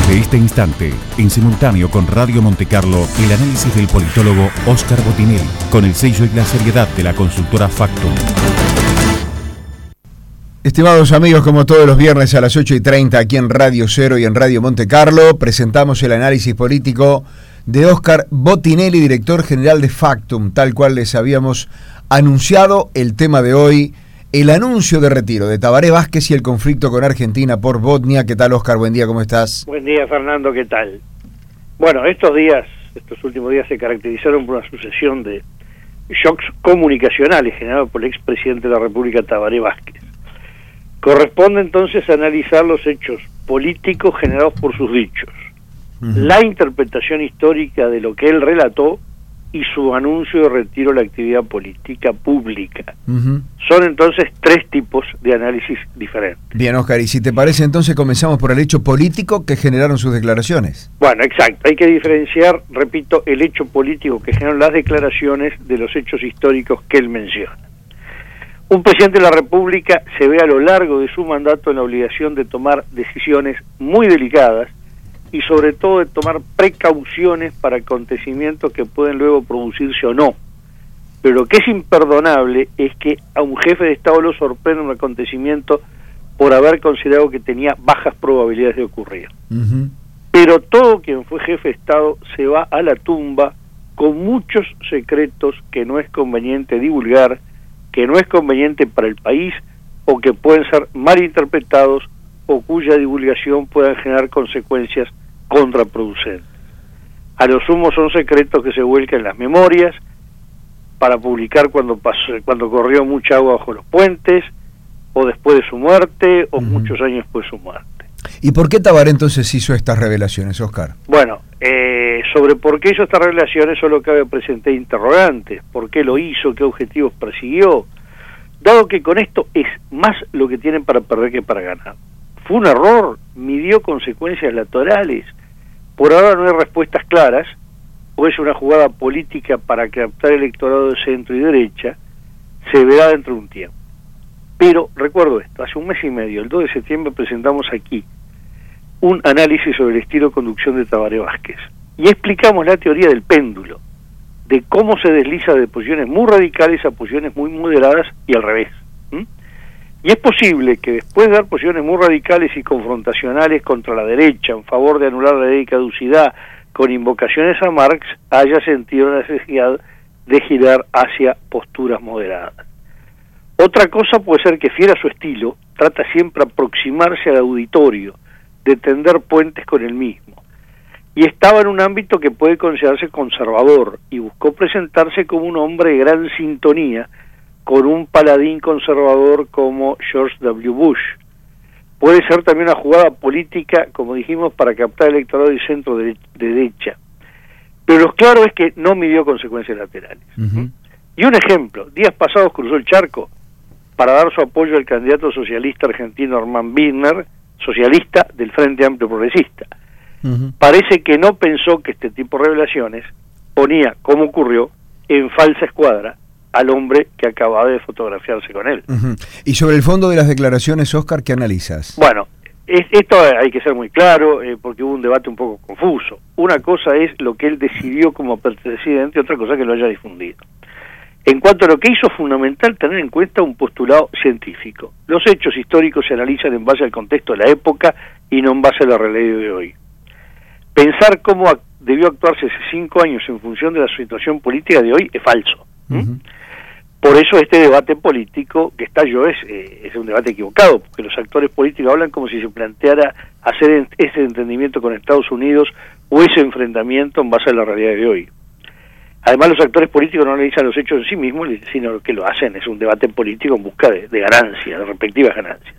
Desde este instante, en simultáneo con Radio Montecarlo, el análisis del politólogo Óscar Botinelli, con el sello y la seriedad de la consultora Factum. Estimados amigos, como todos los viernes a las 8:30 aquí en Radio Cero y en Radio Montecarlo, presentamos el análisis político de Óscar Botinelli, director general de Factum, tal cual les habíamos anunciado. El tema de hoy, el anuncio de retiro de Tabaré Vázquez y el conflicto con Argentina por Botnia. ¿Qué tal, Óscar? Buen día, ¿cómo estás? Buen día, Fernando, ¿qué tal? Bueno, estos últimos días se caracterizaron por una sucesión de shocks comunicacionales generados por el expresidente de la República, Tabaré Vázquez. Corresponde entonces analizar los hechos políticos generados por sus dichos, la interpretación histórica de lo que él relató y su anuncio de retiro de la actividad política pública. Son entonces tres tipos de análisis diferentes. Bien, Óscar, y si te parece entonces comenzamos por el hecho político que generaron sus declaraciones. Bueno, exacto, hay que diferenciar, repito, el hecho político que generaron las declaraciones de los hechos históricos que él menciona. Un presidente de la República se ve a lo largo de su mandato en la obligación de tomar decisiones muy delicadas y sobre todo de tomar precauciones para acontecimientos que pueden luego producirse o no. Pero lo que es imperdonable es que a un jefe de Estado lo sorprenda un acontecimiento por haber considerado que tenía bajas probabilidades de ocurrir. Pero todo quien fue jefe de Estado se va a la tumba con muchos secretos que no es conveniente divulgar, que no es conveniente para el país o que pueden ser malinterpretados o cuya divulgación puedan generar consecuencias contraproducentes. A lo sumo son secretos que se vuelcan en las memorias para publicar cuando corrió mucha agua bajo los puentes o después de su muerte o muchos años después de su muerte. ¿Y por qué Tabaré entonces hizo estas revelaciones, Óscar? Bueno, sobre por qué hizo estas revelaciones solo cabe presentar interrogantes. ¿Por qué lo hizo? ¿Qué objetivos persiguió? Dado que con esto es más lo que tienen para perder que para ganar. ¿Fue un error? ¿Midió consecuencias laterales? Por ahora no hay respuestas claras, o es una jugada política para captar electorado de centro y derecha, se verá dentro de un tiempo. Pero recuerdo esto, hace un mes y medio, el 2 de septiembre, presentamos aquí un análisis sobre el estilo de conducción de Tabaré Vázquez y explicamos la teoría del péndulo, de cómo se desliza de posiciones muy radicales a posiciones muy moderadas y al revés. Y es posible que después de dar posiciones muy radicales y confrontacionales contra la derecha en favor de anular la ley de caducidad con invocaciones a Marx, haya sentido la necesidad de girar hacia posturas moderadas. Otra cosa puede ser que, fiel a su estilo, trata siempre aproximarse al auditorio, de tender puentes con el mismo. Y estaba en un ámbito que puede considerarse conservador, y buscó presentarse como un hombre de gran sintonía con un paladín conservador como George W. Bush. Puede ser también una jugada política, como dijimos, para captar electorado y centro de derecha. Pero lo claro es que no midió consecuencias laterales. Y un ejemplo, días pasados cruzó el charco para dar su apoyo al candidato socialista argentino Hermann Wiener, socialista del Frente Amplio Progresista. Parece que no pensó que este tipo de revelaciones ponía, como ocurrió, en falsa escuadra al hombre que acababa de fotografiarse con él. Y sobre el fondo de las declaraciones, Óscar, ¿qué analizas? Bueno, esto hay que ser muy claro, porque hubo un debate un poco confuso. Una cosa es lo que él decidió como presidente, otra cosa que lo haya difundido. En cuanto a lo que hizo, es fundamental tener en cuenta un postulado científico. Los hechos históricos se analizan en base al contexto de la época y no en base a la realidad de hoy. Pensar cómo debió actuarse hace 5 años en función de la situación política de hoy es falso. Por eso este debate político que estalló es un debate equivocado, porque los actores políticos hablan como si se planteara hacer ese entendimiento con Estados Unidos o ese enfrentamiento en base a la realidad de hoy. Además, los actores políticos no analizan los hechos en sí mismos, sino que lo hacen, es un debate político en busca de ganancias, de respectivas ganancias.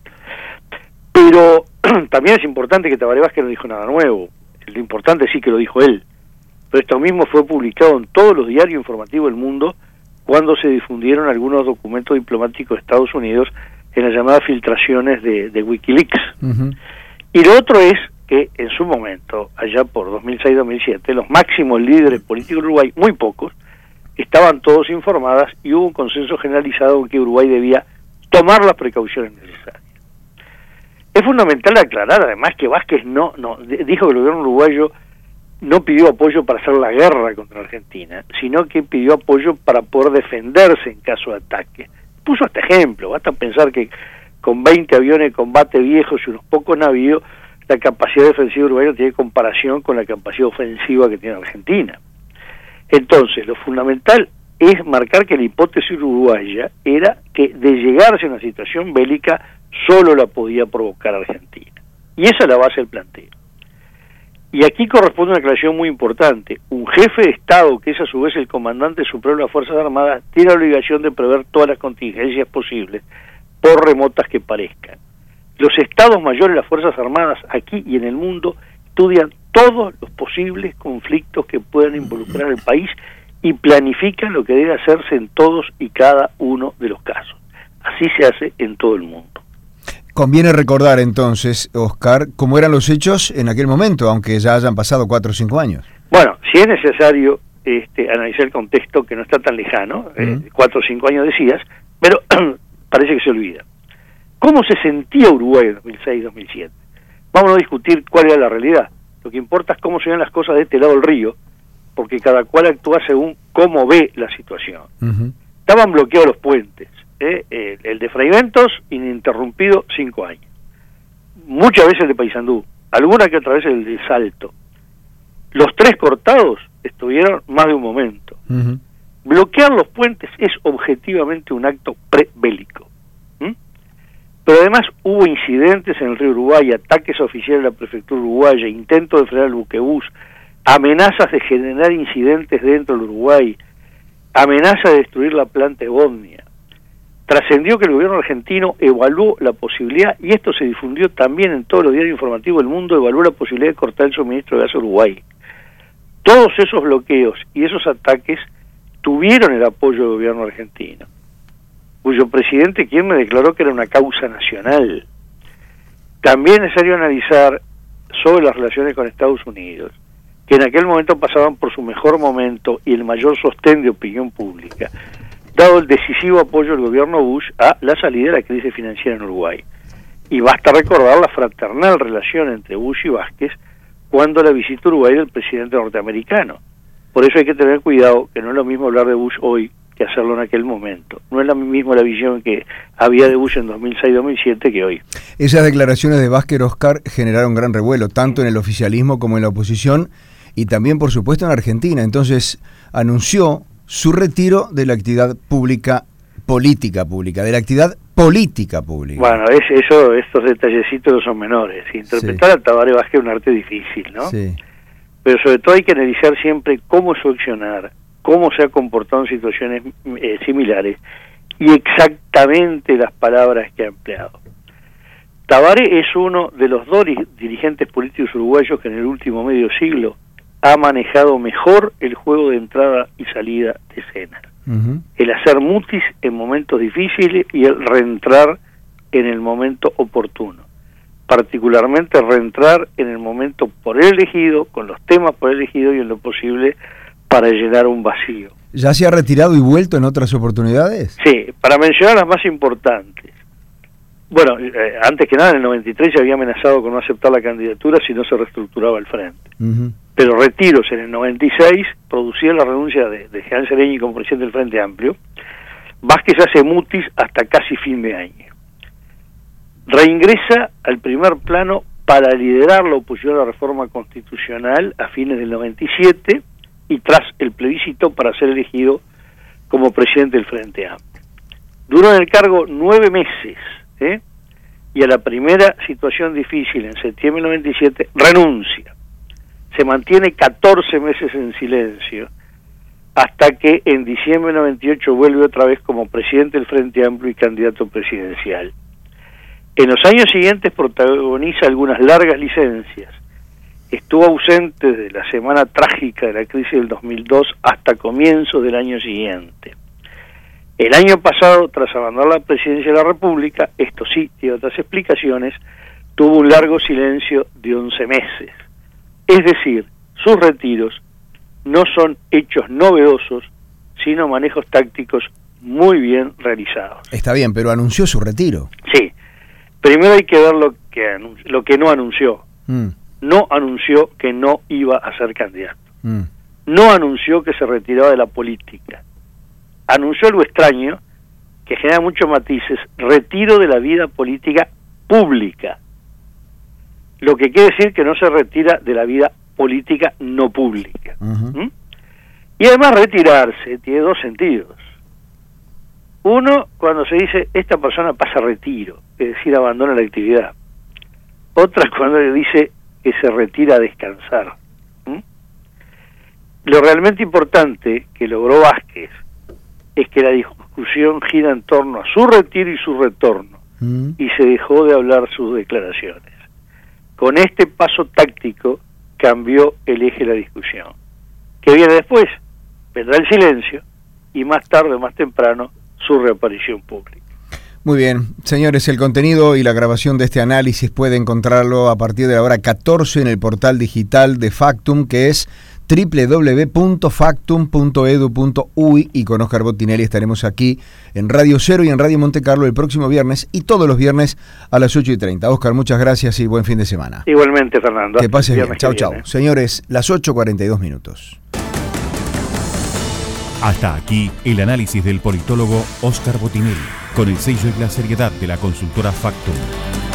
Pero también es importante que Tabaré Vázquez no dijo nada nuevo, lo importante sí que lo dijo él, pero esto mismo fue publicado en todos los diarios informativos del mundo cuando se difundieron algunos documentos diplomáticos de Estados Unidos en las llamadas filtraciones de Wikileaks. Y lo otro es que en su momento, allá por 2006-2007, los máximos líderes políticos de Uruguay, muy pocos, estaban todos informadas y hubo un consenso generalizado en que Uruguay debía tomar las precauciones necesarias. Es fundamental aclarar además que Vázquez dijo que el gobierno uruguayo no pidió apoyo para hacer la guerra contra Argentina, sino que pidió apoyo para poder defenderse en caso de ataque. Puso este ejemplo, basta pensar que con 20 aviones de combate viejos y unos pocos navíos, la capacidad defensiva uruguaya tiene comparación con la capacidad ofensiva que tiene Argentina. Entonces, lo fundamental es marcar que la hipótesis uruguaya era que de llegarse a una situación bélica solo la podía provocar Argentina. Y esa es la base del planteo. Y aquí corresponde una aclaración muy importante. Un jefe de Estado, que es a su vez el comandante supremo de las Fuerzas Armadas, tiene la obligación de prever todas las contingencias posibles, por remotas que parezcan. Los Estados mayores de las Fuerzas Armadas aquí y en el mundo estudian todos los posibles conflictos que puedan involucrar al país y planifican lo que debe hacerse en todos y cada uno de los casos. Así se hace en todo el mundo. Conviene recordar entonces, Oscar, cómo eran los hechos en aquel momento, aunque ya hayan pasado 4 o 5 años. Bueno, si es necesario analizar el contexto, que no está tan lejano, 4 o 5 años decías, pero parece que se olvida. ¿Cómo se sentía Uruguay en 2006-2007? Vamos a discutir cuál era la realidad. Lo que importa es cómo se ven las cosas de este lado del río, porque cada cual actúa según cómo ve la situación. Estaban bloqueados los puentes. El de Fraiventos, ininterrumpido 5 años. Muchas veces el de Paysandú, alguna que otra vez el de Salto. Los 3 cortados estuvieron más de un momento. Bloquear los puentes es objetivamente un acto prebélico. Pero además hubo incidentes en el río Uruguay, ataques oficiales a la prefectura uruguaya, intentos de frenar el buquebús, amenazas de generar incidentes dentro del Uruguay, amenaza de destruir la planta de Bosnia. Trascendió que el gobierno argentino evaluó la posibilidad, y esto se difundió también en todos los diarios informativos del mundo, evaluó la posibilidad de cortar el suministro de gas a Uruguay. Todos esos bloqueos y esos ataques tuvieron el apoyo del gobierno argentino, cuyo presidente Kirchner declaró que era una causa nacional. También es necesario analizar sobre las relaciones con Estados Unidos, que en aquel momento pasaban por su mejor momento y el mayor sostén de opinión pública, dado el decisivo apoyo del gobierno Bush a la salida de la crisis financiera en Uruguay. Y basta recordar la fraternal relación entre Bush y Vázquez cuando la visita a Uruguay del presidente norteamericano. Por eso hay que tener cuidado, que no es lo mismo hablar de Bush hoy que hacerlo en aquel momento. No es la misma la visión que había de Bush en 2006-2007 que hoy. Esas declaraciones de Vázquez, Oscar, generaron gran revuelo, tanto en el oficialismo como en la oposición, y también, por supuesto, en Argentina. Entonces, anunció su retiro de la actividad política pública. Bueno, estos detallecitos no son menores. Interpretar a Tabaré Vázquez es un arte difícil, ¿no? Sí. Pero sobre todo hay que analizar siempre cómo su accionar, cómo se ha comportado en situaciones similares y exactamente las palabras que ha empleado. Tabaré es uno de los 2 dirigentes políticos uruguayos que en el último medio siglo ha manejado mejor el juego de entrada y salida de escena. El hacer mutis en momentos difíciles y el reentrar en el momento oportuno. Particularmente reentrar en el momento por él elegido, con los temas por él elegido y en lo posible para llenar un vacío. ¿Ya se ha retirado y vuelto en otras oportunidades? Sí, para mencionar las más importantes. Bueno, antes que nada en el 93 se había amenazado con no aceptar la candidatura si no se reestructuraba el frente. Pero retiros en el 96 producía la renuncia de Jean Sereñi como presidente del Frente Amplio. Vázquez hace mutis hasta casi fin de año. Reingresa al primer plano para liderar la oposición a la reforma constitucional a fines del 97 y tras el plebiscito para ser elegido como presidente del Frente Amplio. Duró en el cargo 9 meses, y a la primera situación difícil en septiembre del 97 renuncia. Se mantiene 14 meses en silencio hasta que en diciembre del 98 vuelve otra vez como presidente del Frente Amplio y candidato presidencial. En los años siguientes protagoniza algunas largas licencias. Estuvo ausente desde la semana trágica de la crisis del 2002 hasta comienzos del año siguiente. El año pasado, tras abandonar la presidencia de la República, esto sí tiene otras explicaciones, tuvo un largo silencio de 11 meses. Es decir, sus retiros no son hechos novedosos, sino manejos tácticos muy bien realizados. Está bien, pero anunció su retiro. Sí. Primero hay que ver lo que no anunció. No anunció que no iba a ser candidato. No anunció que se retiraba de la política. Anunció algo extraño, que genera muchos matices: retiro de la vida política pública. Lo que quiere decir que no se retira de la vida política no pública. Y además retirarse tiene dos sentidos. Uno, cuando se dice esta persona pasa a retiro, es decir, abandona la actividad. Otra, cuando le dice que se retira a descansar. Lo realmente importante que logró Vázquez es que la discusión gira en torno a su retiro y su retorno, y se dejó de hablar sus declaraciones. Con este paso táctico cambió el eje de la discusión. ¿Qué viene después? Vendrá el silencio y más tarde o más temprano su reaparición pública. Muy bien, señores, el contenido y la grabación de este análisis puede encontrarlo a partir de la hora 14 en el portal digital de Factum, que es www.factum.edu.uy, y con Óscar Botinelli estaremos aquí en Radio Cero y en Radio Monte Carlo el próximo viernes y todos los viernes a las 8:30. Óscar, muchas gracias y buen fin de semana. Igualmente, Fernando. Que pases bien. Chau, chau. Señores, las 8:42. Hasta aquí el análisis del politólogo Óscar Botinelli, con el sello y la seriedad de la consultora Factum.